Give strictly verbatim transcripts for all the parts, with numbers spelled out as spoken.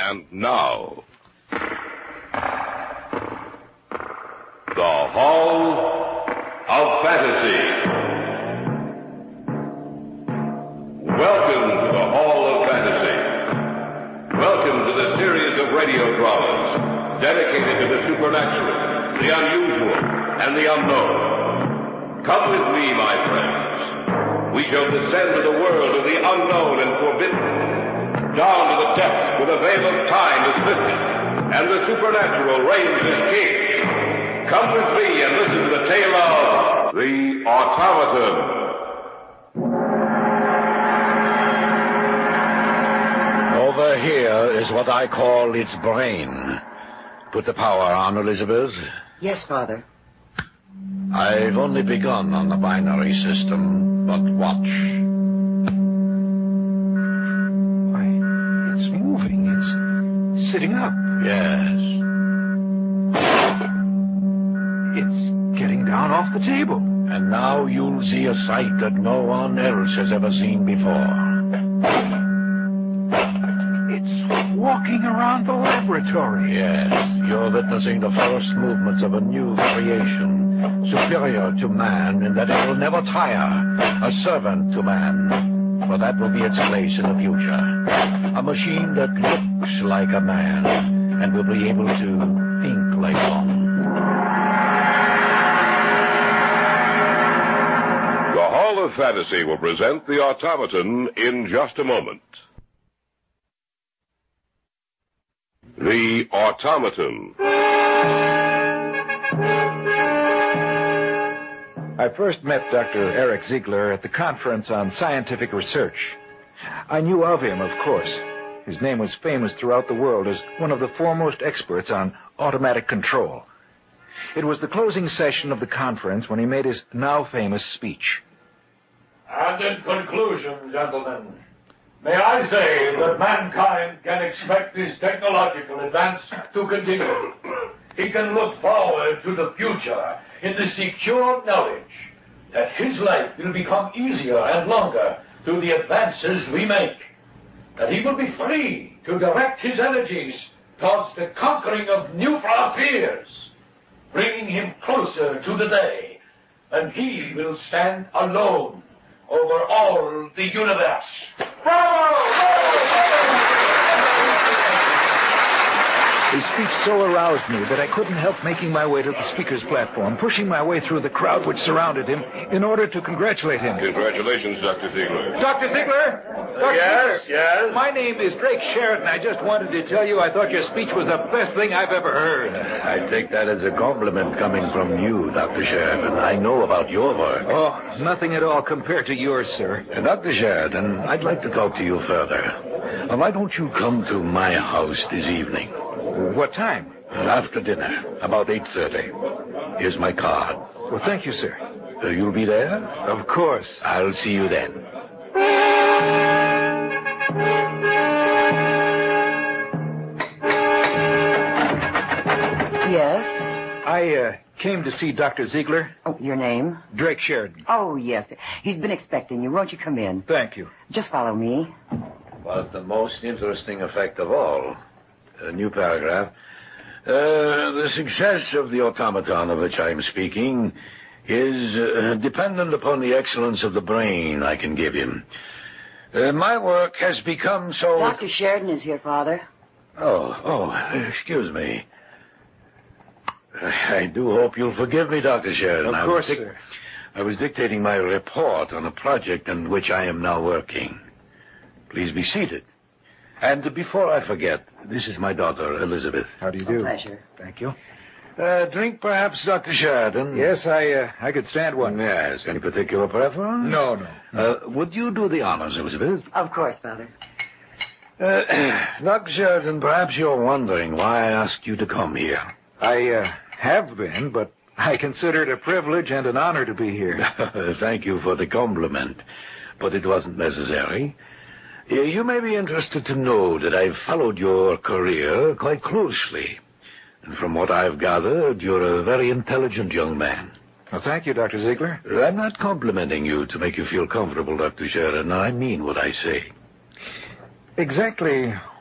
And now, the Hall of Fantasy. Welcome to the Hall of Fantasy. Welcome to the series of radio dramas dedicated to the supernatural, the unusual, and the unknown. Come with me, my friends. We shall descend to the world of the unknown and forbidden, down to the depths where the veil of time is lifted, and the supernatural reigns as king. Come with me and listen to the tale of the Automaton. Over here is what I call its brain. Put the power on, Elizabeth. Yes, Father. I've only begun on the binary system, but watch. Why, it's moving. It's sitting up. Yes. It's getting down off the table. And now you'll see a sight that no one else has ever seen before. Walking around the laboratory. Yes, you're witnessing the first movements of a new creation, superior to man in that it will never tire, a servant to man, for that will be its place in the future. A machine that looks like a man and will be able to think like one. The Hall of Fantasy will present the Automaton in just a moment. The Automaton. I first met Doctor Eric Ziegler at the Conference on Scientific Research. I knew of him, of course. His name was famous throughout the world as one of the foremost experts on automatic control. It was the closing session of the conference when he made his now famous speech. And in conclusion, gentlemen, may I say that mankind can expect his technological advance to continue. He can look forward to the future in the secure knowledge that his life will become easier and longer through the advances we make. That he will be free to direct his energies towards the conquering of new frontiers, bringing him closer to the day when he will stand alone over all the universe. His speech so aroused me that I couldn't help making my way to the speaker's platform, pushing my way through the crowd which surrounded him in order to congratulate him. Congratulations, Doctor Ziegler. Doctor Ziegler? Doctor Yes, Ziegler? yes? My name is Drake Sheridan. I just wanted to tell you I thought your speech was the best thing I've ever heard. I take that as a compliment coming from you, Doctor Sheridan. I know about your work. Oh, nothing at all compared to yours, sir. Uh, Doctor Sheridan, I'd like to talk to you further. Uh, why don't you come to my house this evening? What time? After dinner, about eight thirty. Here's my card. Well, thank you, sir. Uh, you'll be there? Of course. I'll see you then. Yes? I uh, came to see Doctor Ziegler. Oh, your name? Drake Sheridan. Oh, yes. He's been expecting you. Won't you come in? Thank you. Just follow me. Was the most interesting effect of all. A new paragraph. Uh, the success of the automaton of which I am speaking is uh, dependent upon the excellence of the brain I can give him. Uh, my work has become so... Doctor Sheridan is here, Father. Oh, oh, excuse me. I do hope you'll forgive me, Doctor Sheridan. Of I course, was dic- sir. I was dictating my report on a project on which I am now working. Please be seated. And before I forget, this is my daughter, Elizabeth. How do you do? A pleasure. Thank you. Uh, drink perhaps, Doctor Sheridan? Yes, I uh, I could stand one. Yes. Any particular preference? No, no. Uh, would you do the honors, Elizabeth? Of course, Father. Uh, Doctor Sheridan, perhaps you're wondering why I asked you to come here. I uh, have been, but I consider it a privilege and an honor to be here. Thank you for the compliment, but it wasn't necessary. You may be interested to know that I've followed your career quite closely. And from what I've gathered, you're a very intelligent young man. Well, thank you, Doctor Ziegler. I'm not complimenting you to make you feel comfortable, Doctor Sheridan. I mean what I say. Exactly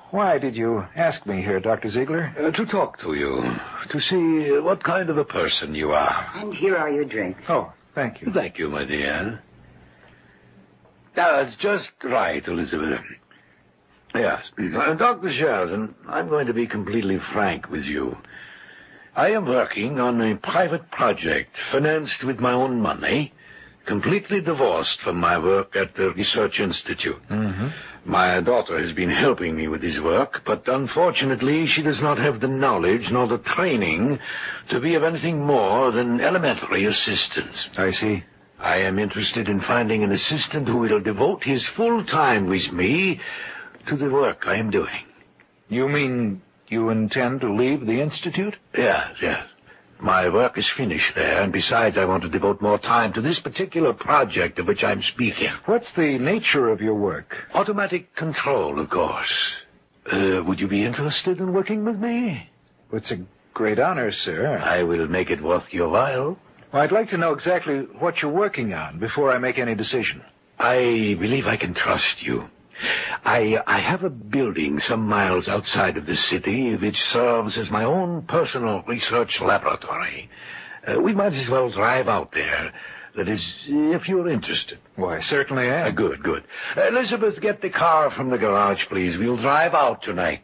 Why did you ask me here, Doctor Ziegler? Uh, to talk to you, to see what kind of a person you are. And here are your drinks. Oh, thank you. Thank you, my dear. That's just right, Elizabeth. Yes. Uh, Doctor Sheridan, I'm going to be completely frank with you. I am working on a private project financed with my own money, completely divorced from my work at the Research Institute. Mm-hmm. My daughter has been helping me with this work, but unfortunately she does not have the knowledge nor the training to be of anything more than elementary assistance. I see. I am interested in finding an assistant who will devote his full time with me to the work I am doing. You mean you intend to leave the Institute? Yes, yes. My work is finished there, and besides, I want to devote more time to this particular project of which I'm speaking. What's the nature of your work? Automatic control, of course. Uh, would you be interested in working with me? It's a great honor, sir. I will make it worth your while. Well, I'd like to know exactly what you're working on before I make any decision. I believe I can trust you. I I have a building some miles outside of the city which serves as my own personal research laboratory. Uh, we might as well drive out there. That is, if you're interested. Why, certainly I Uh, am. good, good. Uh, Elizabeth, get the car from the garage, please. We'll drive out tonight.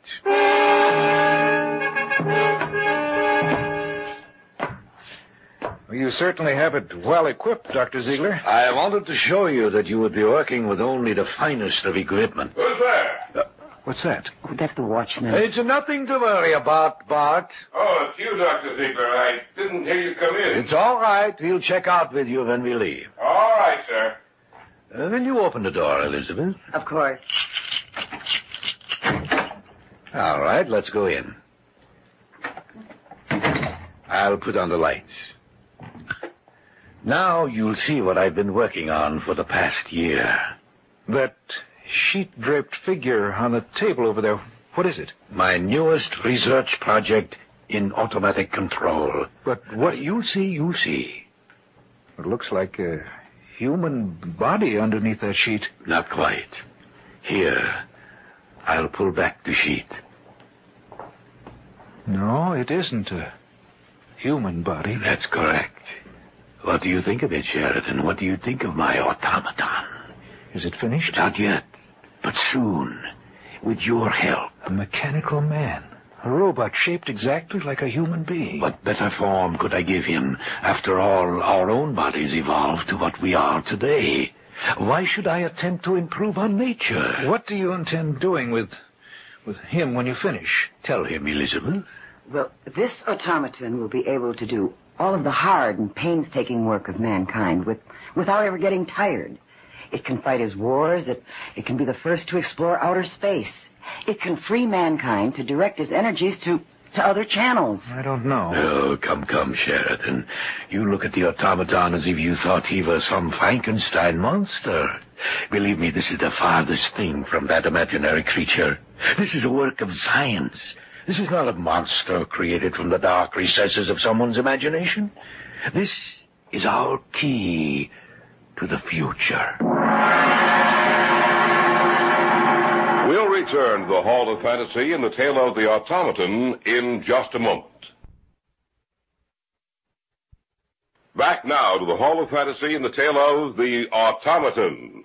You certainly have it well equipped, Doctor Ziegler. I wanted to show you that you would be working with only the finest of equipment. Who's there? What's that? Oh, that's the watchman. It's nothing to worry about, Bart. Oh, it's you, Doctor Ziegler. I didn't hear you come in. It's all right. We'll check out with you when we leave. All right, sir. Uh, will you open the door, Elizabeth? Of course. All right, let's go in. I'll put on the lights. Now you'll see what I've been working on for the past year. That sheet-draped figure on the table over there, what is it? My newest research project in automatic control. But what... You'll see, you'll see. It looks like a human body underneath that sheet. Not quite. Here, I'll pull back the sheet. No, it isn't a human body. That's correct. What do you think of it, Sheridan? What do you think of my automaton? Is it finished? Not yet, but soon, with your help. A mechanical man. A robot shaped exactly like a human being. What better form could I give him? After all, our own bodies evolved to what we are today. Why should I attempt to improve on nature? What do you intend doing with... with him when you finish? Tell him, Elizabeth. Well, this automaton will be able to do all of the hard and painstaking work of mankind with, without ever getting tired. It can fight his wars. It, it can be the first to explore outer space. It can free mankind to direct his energies to, to other channels. I don't know. Oh, come, come, Sheridan. You look at the automaton as if you thought he was some Frankenstein monster. Believe me, this is the farthest thing from that imaginary creature. This is a work of science. This is not a monster created from the dark recesses of someone's imagination. This is our key to the future. We'll return to the Hall of Fantasy and the tale of the automaton in just a moment. Back now to the Hall of Fantasy and the tale of the automaton.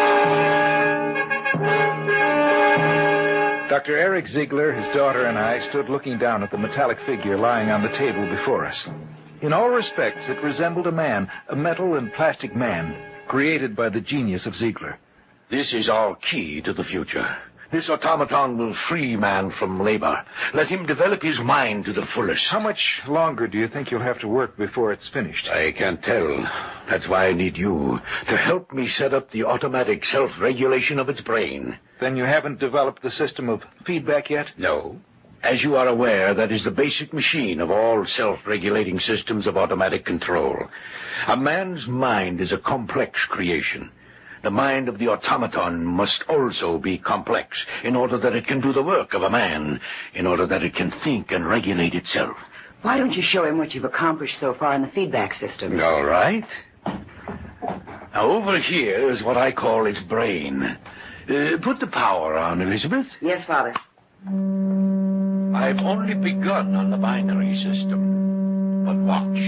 Doctor Eric Ziegler, his daughter, and I stood looking down at the metallic figure lying on the table before us. In all respects, it resembled a man, a metal and plastic man, created by the genius of Ziegler. This is our key to the future. This automaton will free man from labor. Let him develop his mind to the fullest. How much longer do you think you'll have to work before it's finished? I can't tell. That's why I need you, to help me set up the automatic self-regulation of its brain. Then you haven't developed the system of feedback yet? No. As you are aware, that is the basic machine of all self-regulating systems of automatic control. A man's mind is a complex creation. The mind of the automaton must also be complex in order that it can do the work of a man, in order that it can think and regulate itself. Why don't you show him what you've accomplished so far in the feedback system? All right. Now, over here is what I call its brain. Uh, put the power on, Elizabeth. Yes, Father. I've only begun on the binary system. But watch.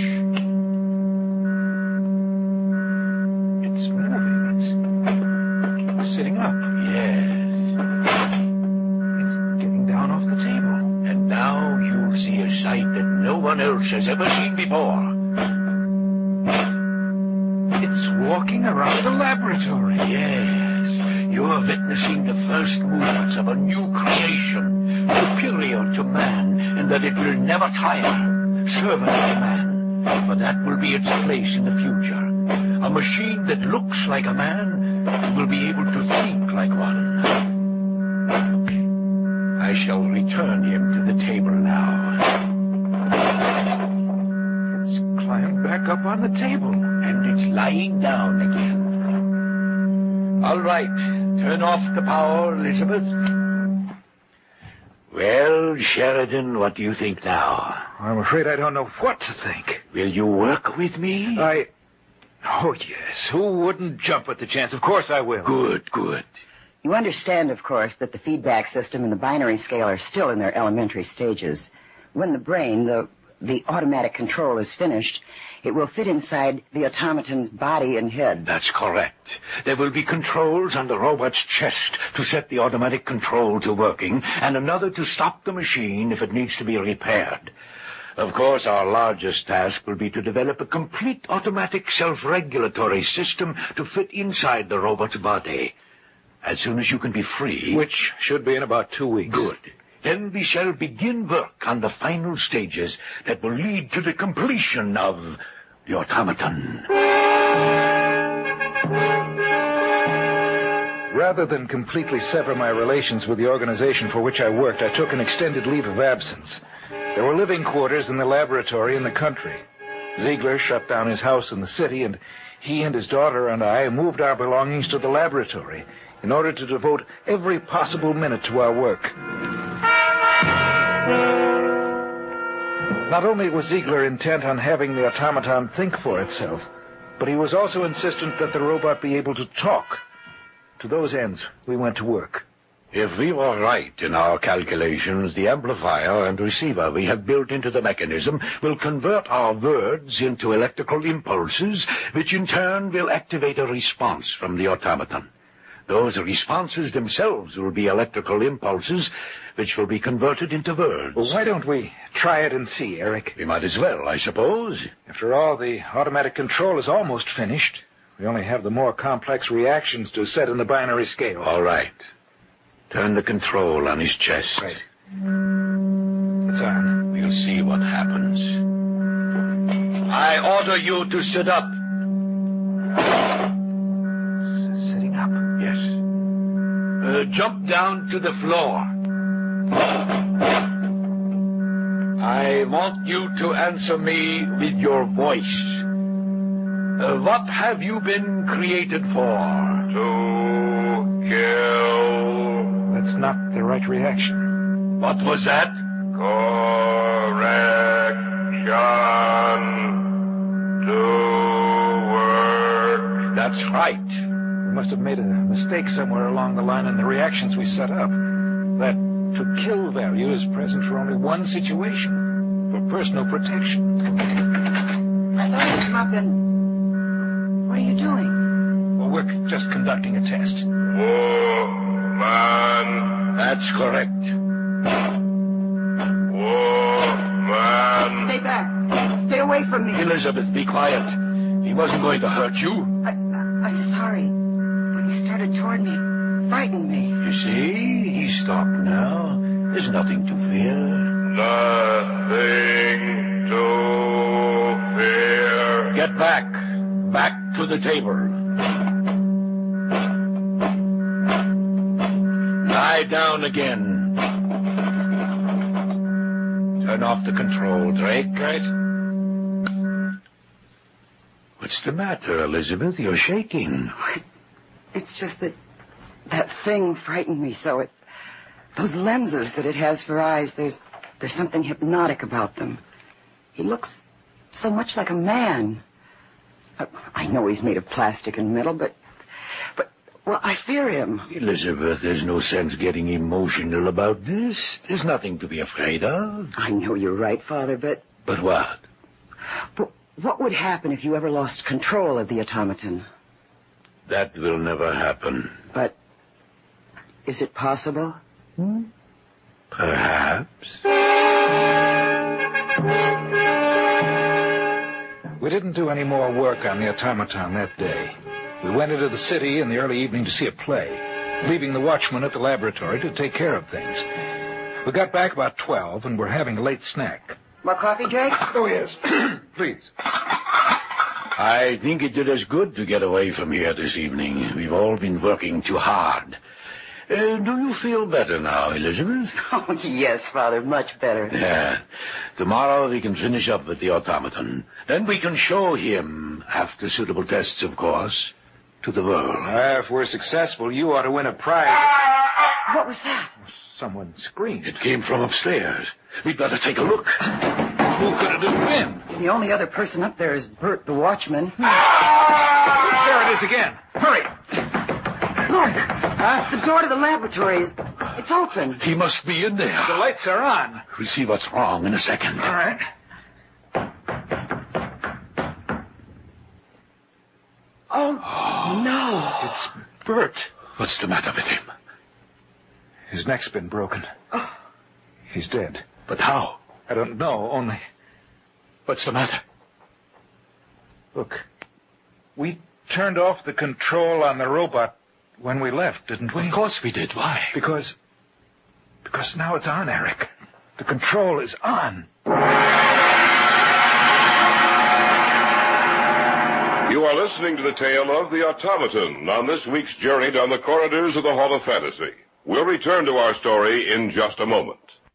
It's moving. It's sitting up. Yes. It's getting down off the table. And now you'll see a sight that no one else has ever seen before. It's walking around the laboratory. Yes. You're witnessing the first movements of a new creation, superior to man, in that it will never tire, servant to man. But that will be its place in the future. A machine that looks like a man will be able to think like one. I shall return him to the table now. It's climbed back up on the table. And it's lying down again. All right. Turn off the power, Elizabeth. Well, Sheridan, what do you think now? I'm afraid I don't know what to think. Will you work with me? I... Oh, yes. Who wouldn't jump at the chance? Of course I will. Good, good. You understand, of course, that the feedback system and the binary scale are still in their elementary stages. When the brain, the the automatic control is finished, it will fit inside the automaton's body and head. That's correct. There will be controls on the robot's chest to set the automatic control to working, and another to stop the machine if it needs to be repaired. Of course, our largest task will be to develop a complete automatic self-regulatory system to fit inside the robot's body. As soon as you can be free... Which should be in about two weeks. Good. Then we shall begin work on the final stages that will lead to the completion of the automaton. Rather than completely sever my relations with the organization for which I worked, I took an extended leave of absence. There were living quarters in the laboratory in the country. Ziegler shut down his house in the city, and he and his daughter and I moved our belongings to the laboratory in order to devote every possible minute to our work. Not only was Ziegler intent on having the automaton think for itself, but he was also insistent that the robot be able to talk. To those ends, we went to work. If we were right in our calculations, the amplifier and receiver we have built into the mechanism will convert our words into electrical impulses, which in turn will activate a response from the automaton. Those responses themselves will be electrical impulses, which will be converted into words. Well, why don't we try it and see, Eric? We might as well, I suppose. After all, the automatic control is almost finished. We only have the more complex reactions to set in the binary scale. All right. Turn the control on his chest. Right. It's on. We'll see what happens. I order you to sit up. S- sitting up? Yes. Uh, jump down to the floor. I want you to answer me with your voice. Uh, what have you been created for? To kill. That's not the right reaction. What was that? Correction. To work. That's right. We must have made a mistake somewhere along the line in the reactions we set up. That to kill value is present for only one situation, for personal protection. I thought it was up in... What are you doing? Well, we're just conducting a test. Woman. That's correct. Woman. Stay back. Stay away from me. Elizabeth, be quiet. He wasn't going to hurt you. I, I, I'm sorry. When he started toward me, frightened me. You see, he's stopped now. There's nothing to fear. Nothing to fear. Get back. Back to the table. Lie down again. Turn off the control, Drake. Right. What's the matter, Elizabeth? You're shaking. It's just that that thing frightened me so. It, those lenses that it has for eyes, there's there's something hypnotic about them. He looks so much like a man. I, I know he's made of plastic and metal, but but Well, I fear him. Elizabeth, there's no sense getting emotional about this. There's nothing to be afraid of. I know you're right, Father, but... But what? But what would happen if you ever lost control of the automaton? That will never happen. But is it possible? Hmm? Perhaps. We didn't do any more work on the automaton that day. We went into the city in the early evening to see a play, leaving the watchman at the laboratory to take care of things. We got back about twelve and were having a late snack. More coffee, Drake? Oh, yes. Please. I think it did us good to get away from here this evening. We've all been working too hard. Uh, do you feel better now, Elizabeth? Oh, yes, Father, much better. Yeah. Tomorrow we can finish up with the automaton. Then we can show him, after suitable tests, of course, to the world. Uh, if we're successful, you ought to win a prize. What was that? Someone screamed. It came from upstairs. We'd better take a look. Who could it have been? The only other person up there is Bert, the watchman. There it is again. Hurry. Look, Huh? the door to the laboratory is... It's open. He must be in there. The lights are on. We'll see what's wrong in a second. All right. Oh, no. It's Bert. What's the matter with him? His neck's been broken. Oh. He's dead. But how? I don't know, only... What's the matter? Look, we turned off the control on the robot when we left, didn't we? Of course we did. Why? Because... Because now it's on, Eric. The control is on. You are listening to the tale of the automaton on this week's journey down the corridors of the Hall of Fantasy. We'll return to our story in just a moment.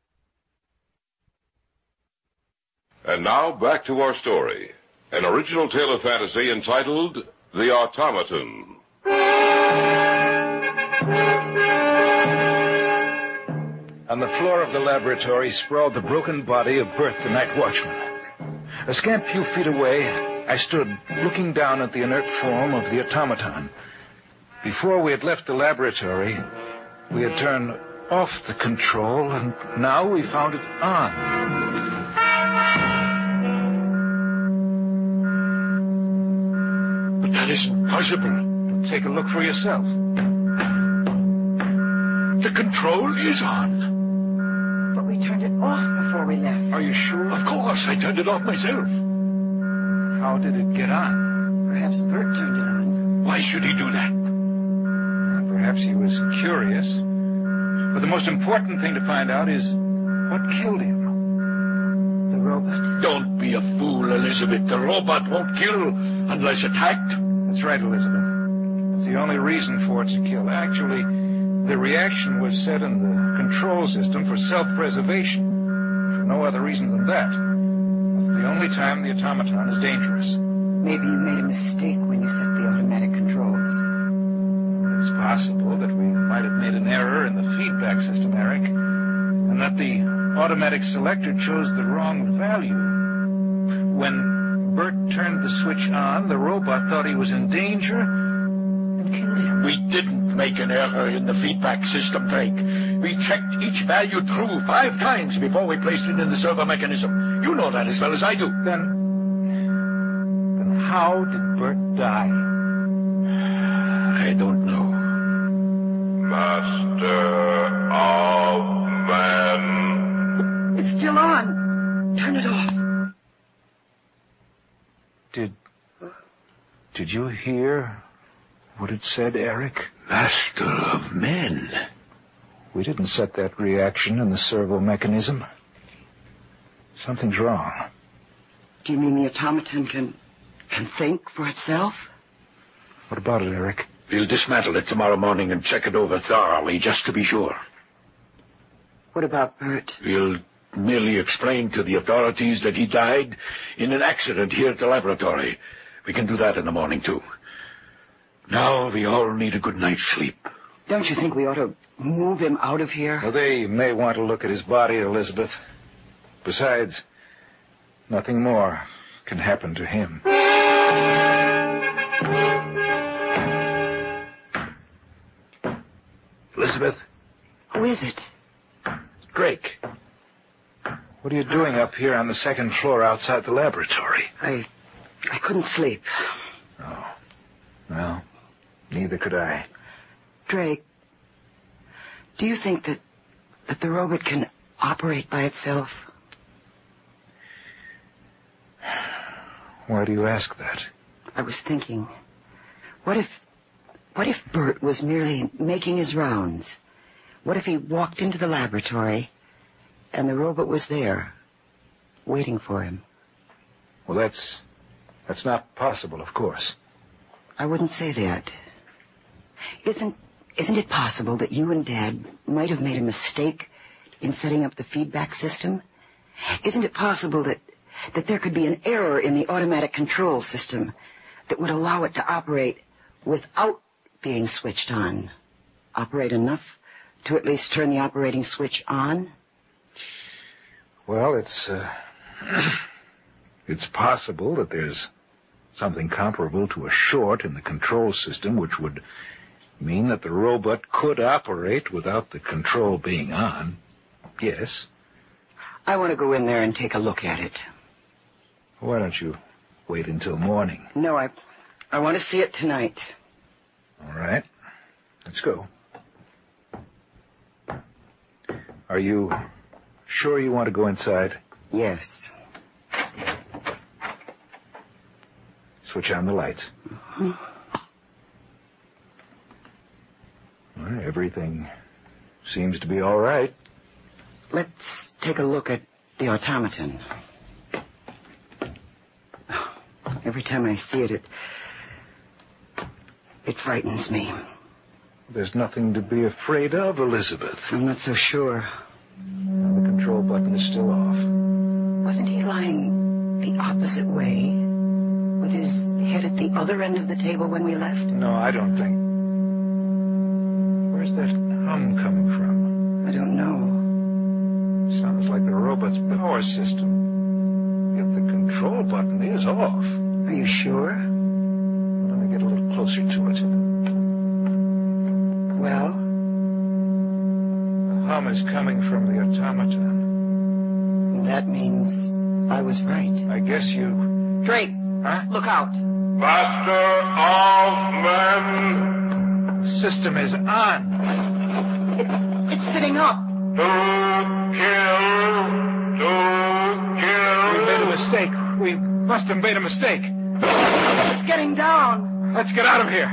And now, back to our story. An original tale of fantasy entitled The Automaton. On the floor of the laboratory sprawled the broken body of Bert, the night watchman. A scant few feet away, I stood looking down at the inert form of the automaton. Before we had left the laboratory, we had turned off the control, and now we found it on. But that isn't possible. Take a look for yourself. The control is on. But we turned it off before we left. Are you sure? Of course, I turned it off myself. How did it get on? Perhaps Bert turned it on. Why should he do that? Perhaps he was curious. But the most important thing to find out is what killed him. The robot. Don't be a fool, Elizabeth. The robot won't kill unless attacked. That's right, Elizabeth. It's the only reason for it to kill. Actually, the reaction was set in the control system for self-preservation. For no other reason than that. It's the only time the automaton is dangerous. Maybe you made a mistake when you set the automatic controls. It's possible that we might have made an error in the feedback system, Eric, and that the automatic selector chose the wrong value. When Bert turned the switch on, the robot thought he was in danger and killed him. We didn't make an error in the feedback system, Drake. We checked each value through five times before we placed it in the servo mechanism. You know that as well as I do. Then, then how did Bert die? I don't know. Master of Man. It's still on. Turn it off. Did, did you hear what it said, Eric? Master of Men. We didn't set that reaction in the servo mechanism. Something's wrong. Do you mean the automaton can, can think for itself? What about it, Eric? We'll dismantle it tomorrow morning and check it over thoroughly, just to be sure. What about Bert? We'll merely explain to the authorities that he died in an accident here at the laboratory. We can do that in the morning, too. Now we all need a good night's sleep. Don't you think we ought to move him out of here? Well, they may want to look at his body, Elizabeth. Besides, nothing more can happen to him. Elizabeth? Who is it? Drake. What are you doing up here on the second floor outside the laboratory? I... I couldn't sleep. Oh. Well, neither could I. Drake, do you think that... that the robot can operate by itself? Why do you ask that? I was thinking, what if... what if Bert was merely making his rounds? What if he walked into the laboratory and the robot was there, waiting for him? Well, that's... that's not possible, of course. I wouldn't say that. Isn't... isn't it possible that you and Dad might have made a mistake in setting up the feedback system? Isn't it possible that... that there could be an error in the automatic control system that would allow it to operate without being switched on? Operate enough to at least turn the operating switch on? Well, it's, uh, it's possible that there's something comparable to a short in the control system, which would mean that the robot could operate without the control being on. Yes. I want to go in there and take a look at it. Why don't you wait until morning? No, I, I want to see it tonight. All right. Let's go. Are you sure you want to go inside? Yes. Switch on the lights. Mm-hmm. Well, everything seems to be all right. Let's take a look at the automaton. Every time I see it, it... it frightens me. There's nothing to be afraid of, Elizabeth. I'm not so sure. The control button is still off. Wasn't he lying the opposite way, with his head at the other end of the table when we left? No, I don't think. Where's that hum coming from? I don't know. It sounds like the robot's power system. Yet the control button is off. Are you sure? Let me get a little closer to it. Well? The hum is coming from the automaton. That means I was right. I guess you... Drake! Huh? Look out! Master of men, The system is on. It, it's sitting up! to kill, to kill. We made a mistake. We must have made a mistake. It's getting down! Let's get out of here.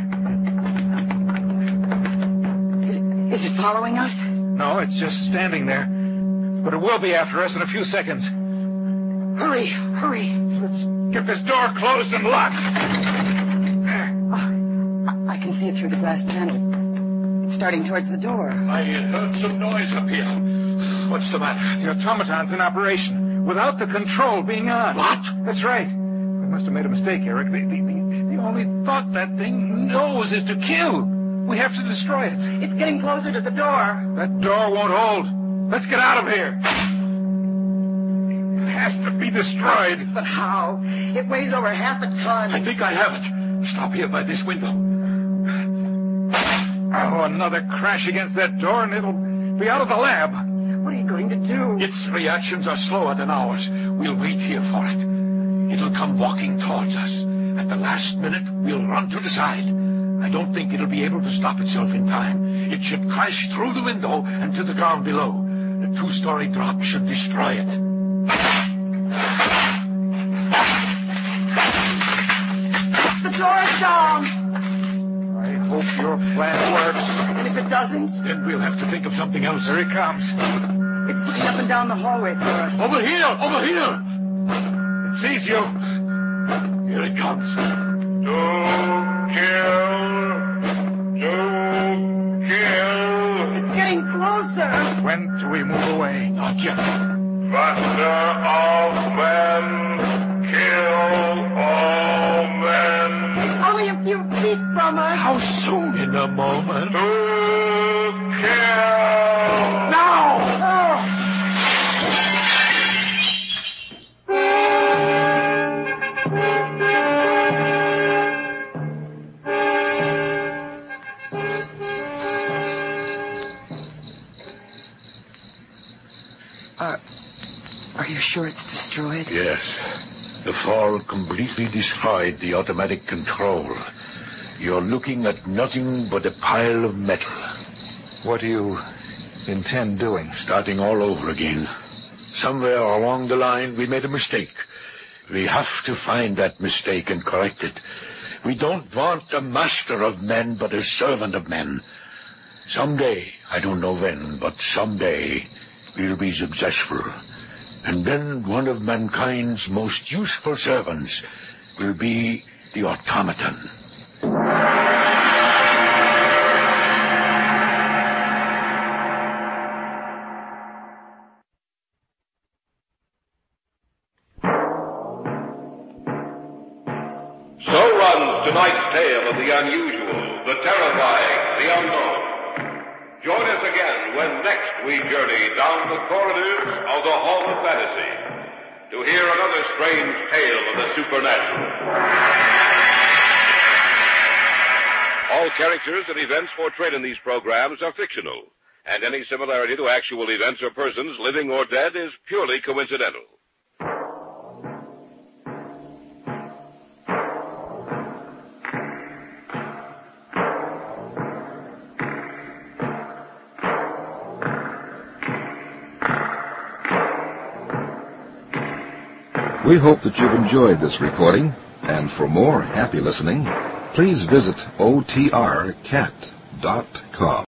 Is, is it following us? No, it's just standing there. But it will be after us in a few seconds. Hurry, hurry. Let's get this door closed and locked. Uh, I can see it through the glass panel. It's starting towards the door. I heard some noise up here. What's the matter? The automaton's in operation, without the control being on. What? That's right. We must have made a mistake, Eric. The, the, the, the only thought that thing knows is to kill. We have to destroy it. It's getting closer to the door. That door won't hold. Let's get out of here. It has to be destroyed. But how? It weighs over half a ton. I think I have it. Stop here by this window. Oh, another crash against that door and it'll be out of the lab. What are you going to do? Its reactions are slower than ours. We'll wait here for it. It'll come walking towards us. At the last minute, we'll run to the side. I don't think it'll be able to stop itself in time. It should crash through the window and to the ground below. The two-story drop should destroy it. The door's down. I hope your plan works. And if it doesn't, Then we'll have to think of something else. Here he comes. it's looking up and down the hallway for us. Over here! Over here! It sees you. Here it comes. To kill, to kill. It's getting closer. When do we move away? Not yet. Master of men, kill all men. It's only a few feet from us. How soon? In a moment. To kill. Now! Are you sure it's destroyed? Yes. The fall completely destroyed the automatic control. You're looking at nothing but a pile of metal. What do you intend doing? Starting all over again. Somewhere along the line, we made a mistake. We have to find that mistake and correct it. We don't want a master of men, but a servant of men. Someday, I don't know when, but someday, we'll be successful. And then one of mankind's most useful servants will be the automaton. So runs tonight's tale of the unusual, the terrifying, the unknown. Join us again when next we journey down the corridors of the Hall of Fantasy to hear another strange tale of the supernatural. All characters and events portrayed in these programs are fictional, and any similarity to actual events or persons, living or dead, is purely coincidental. We hope that you've enjoyed this recording, and for more happy listening, please visit O T R cat dot com.